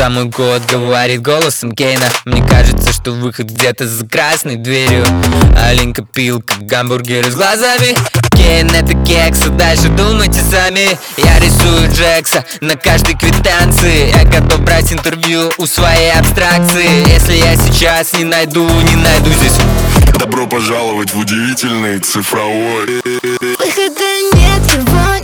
когда мой кот говорит голосом Кейна. Мне кажется, что выход где-то за красной дверью. Алинка пилка, гамбургеры с глазами. Кейн — это кекс, а дальше думайте сами. Я рисую Джекса на каждой квитанции. Я готов брать интервью у своей абстракции. Если я сейчас не найду здесь. Добро пожаловать в удивительный цифровой. Выхода нет, его